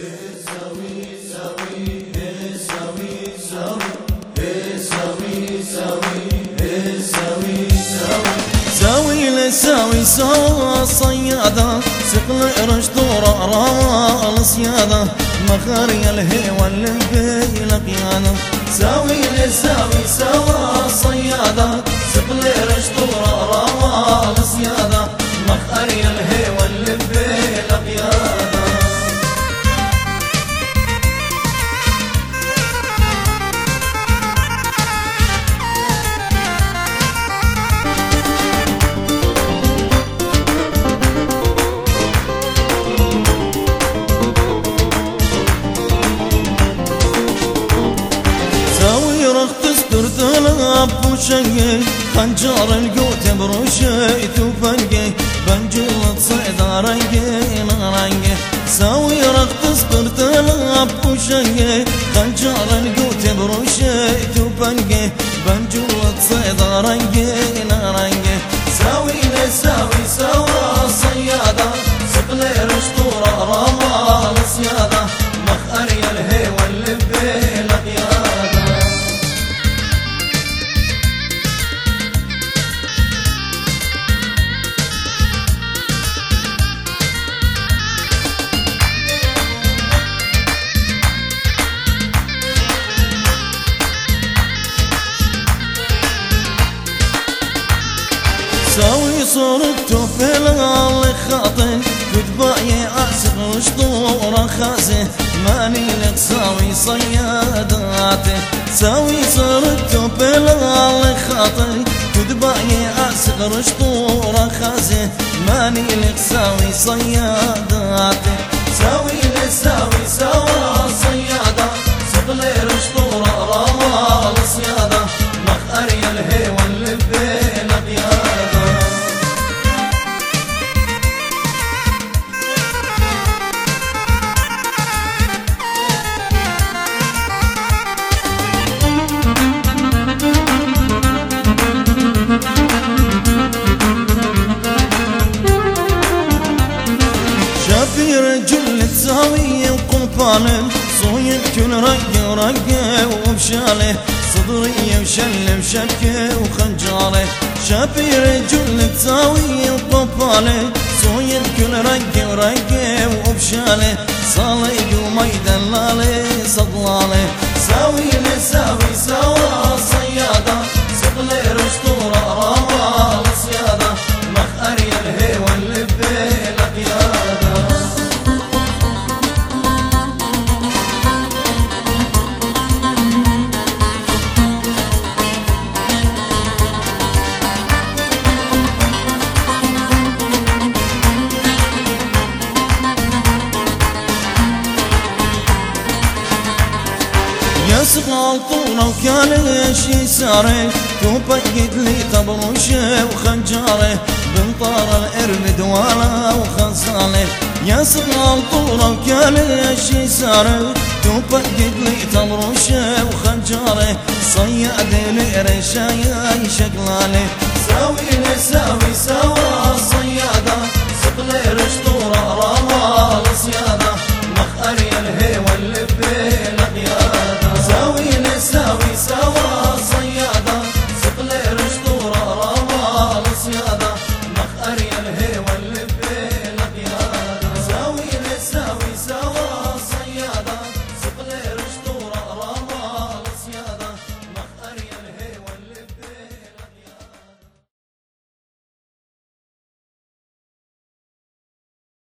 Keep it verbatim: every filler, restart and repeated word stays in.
ساوي لساوي سوا صيادة سقل رشد ورا الصيادة مخاري الهوى اللي في القيادة. ساوي لساوي سوا صيادة سقل رشد ورا الصيادة مخاري الهوى اللي في القيادة. بوشي خنجر القوت بروشي تفنقي بنجلط صيدا رنقي نرنقي. ساوي رقص ترتلع بوشي خنجر القوت بروشي تفنقي بنجلط صيدا رنقي نرنقي. ساوي لساوي سوا صيادة سقلي رشطورة رمى الصيادة مخاري الهوى اللي في القيادة. ساوي صورته في الغال خاطئ كتبايا أعسق وشطورة خازه ماني لك ساوي صياداته. ساوي صورته في الغال خاطئ كتبايا أعسق وشطورة خازه ماني لك ساوي صياداته. ساوي لساوي سوا صيادة سقلي رشطورة روا الصيادة مخاري الهوى اللي في القيادة. شافي رجل تساوي وقفاله صويب كل رقه ورقه وبشاله صدري وشل بشبكه وخنجاله. شافي رجل تساوي وقفاله صويب كل رقه ورقه وبشاله صالق وميدلاله صدلاله. ساوي لساوي سوا صيادة سقلي رشطورة روا الصيادة مخاري الهوى اللي في القيادة. سقال طولة وكان شي ساره وبقيت لي طبروشه وخنجاره بنطار القرب دواله وخصاله. يا سقال طولة وكان شي ساره وبقيت لي طبروشه وخنجاره صياد لي رشايا شكلاله. ساوي لساوي سوا صيادة سقلي رشد